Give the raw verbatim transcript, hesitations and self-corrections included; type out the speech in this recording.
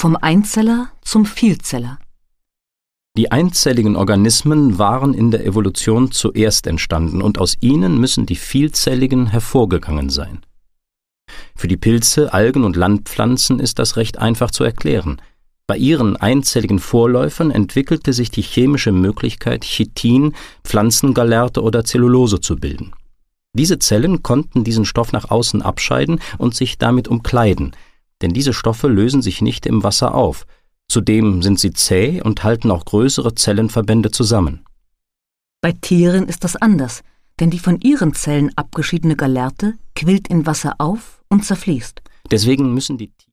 Vom Einzeller zum Vielzeller. Die einzelligen Organismen waren in der Evolution zuerst entstanden und aus ihnen müssen die vielzelligen hervorgegangen sein. Für die Pilze, Algen und Landpflanzen ist das recht einfach zu erklären. Bei ihren einzelligen Vorläufern entwickelte sich die chemische Möglichkeit, Chitin, Pflanzengallerte oder Zellulose zu bilden. Diese Zellen konnten diesen Stoff nach außen abscheiden und sich damit umkleiden, denn diese Stoffe lösen sich nicht im Wasser auf. Zudem sind sie zäh und halten auch größere Zellenverbände zusammen. Bei Tieren ist das anders, denn die von ihren Zellen abgeschiedene Gallerte quillt in Wasser auf und zerfließt. Deswegen müssen die